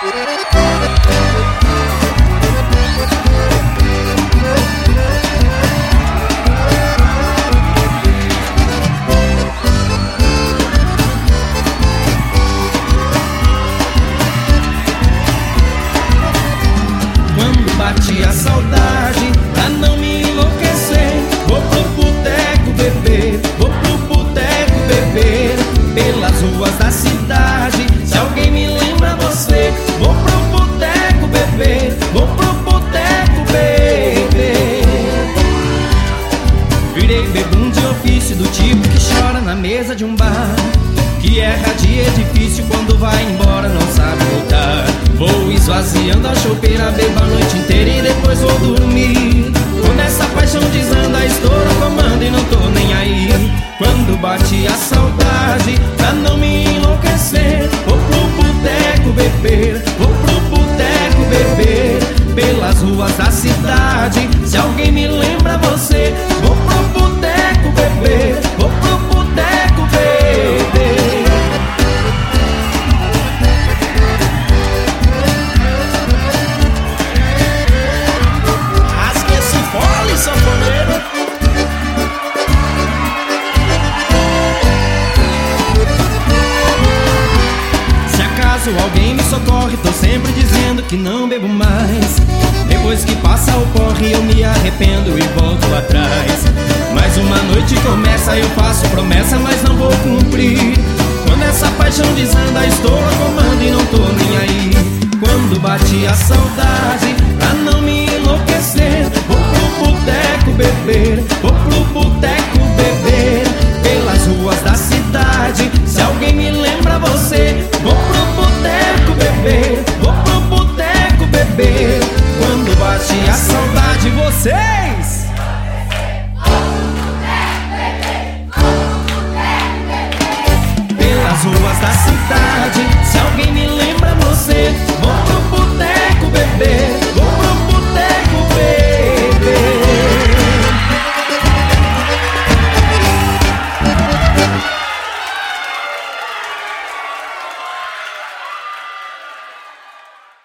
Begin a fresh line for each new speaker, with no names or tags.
Bate a saudade pra não me enlouquecer. Vou pro boteco beber, vou pro boteco beber, pelas ruas da cidade. Se alguém me lembra você, vou pro boteco beber, vou pro boteco beber. Virei bebum de ofício, do tipo que chora na mesa de um bar, que erra de edifício, quando vai embora não sabe voltar. Vou esvaziando a chopeira, bebo a noite inteira e depois vou dormir. Quando essa paixão desanda, estoura o comando e não tô nem aí. Quando bate a saudade, pra não me enlouquecer, vou pro boteco beber, vou pro boteco beber, pelas ruas da cidade. Se alguém me lembra você, vou pro boteco beber, vou pro boteco beber. Se alguém me socorre, tô sempre dizendo que não bebo mais. Depois que passa o porre eu me arrependo e volto atrás. Mais uma noite começa, eu faço promessa, mas não vou cumprir. Quando essa paixão desanda, estou a comando e não tô nem aí. Quando bate a saudade,